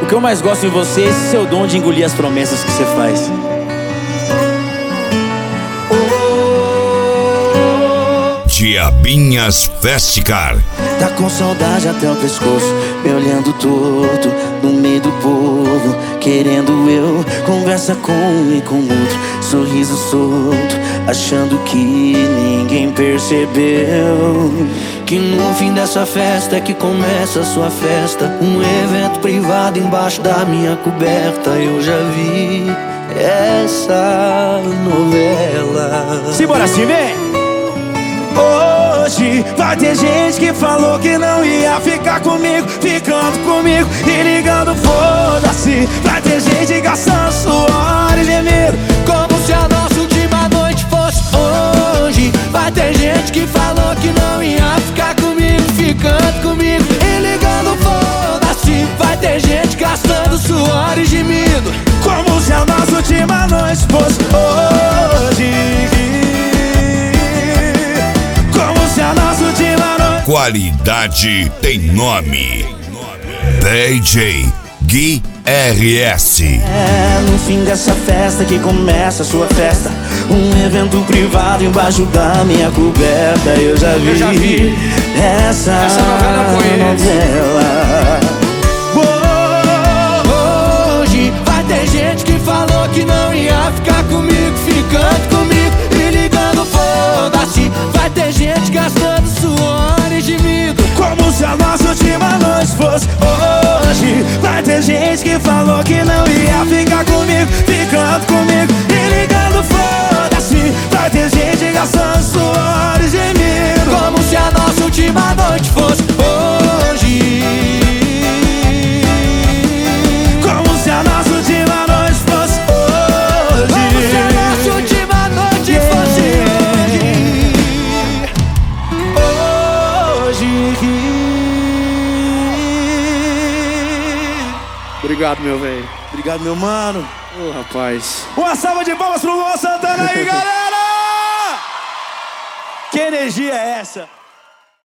que eu mais gosto em você é esse seu dom de engolir as promessas que você faz. Diabinhas Festicar. Tá com saudade até o pescoço, me olhando torto no meio do povo, querendo eu, conversa com um e com outro, sorriso solto, achando que ninguém percebeu que no fim dessa festa é que começa a sua festa. Um evento privado embaixo da minha coberta. Eu já vi essa novela. Simbora assim, vem! Hoje vai ter gente que falou que não ia ficar comigo, ficando comigo e ligando foda-se. Vai ter gente gastando suor e gemido, como se a nossa última noite fosse hoje. Vai ter gente que falou que não ia ficar comigo, ficando comigo e ligando foda-se. Vai ter gente gastando suor e gemido, como se a nossa última noite fosse hoje. Qualidade tem nome. DJ Gui RS. É no fim dessa festa que começa a sua festa. Um evento privado embaixo da minha coberta. Eu já vi essa novela. Hoje vai ter gente que falou que não ia ficar comigo, ficando comigo e ligando foda-se. Vai ter gente gastando suor e gemido, como se a nossa última noite fosse hoje. Vai ter gente que falou que não ia ficar comigo, ficando comigo e ligando foda-se. Vai ter gente gastando suor e gemido, como se a nossa última noite fosse hoje. Como se a nossa última noite fosse hoje. Como se a nossa última noite fosse hoje. Obrigado, meu velho. Obrigado, meu mano. Ô, rapaz. Uma salva de palmas pro Luan Santana aí, galera! Que energia é essa?